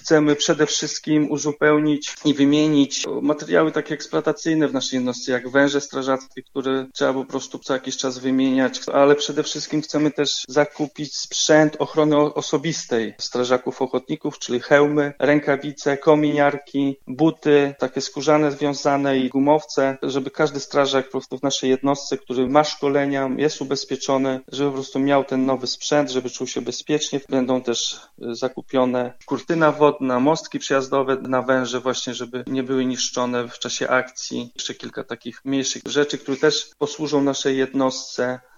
chcemy przede wszystkim uzupełnić i wymienić materiały takie eksploatacyjne w naszej jednostce, jak węże strażackie, które trzeba po prostu co jakiś czas wymieniać, ale przede wszystkim chcemy też zakupić sprzęt ochrony osobistej strażaków ochotników, czyli hełmy, rękawice, kominiarki, buty, takie skórzane związane i gumowce, żeby każdy strażak po prostu w naszej jednostce, który ma szkolenia, jest ubezpieczony, żeby po prostu miał ten nowy sprzęt, żeby czuł się bezpiecznie. Będą też zakupione kurtyna wodna, mostki przejazdowe na węże właśnie, żeby nie były niszczone w czasie akcji. Jeszcze kilka takich mniejszych rzeczy, które też posłużą naszej jednostce.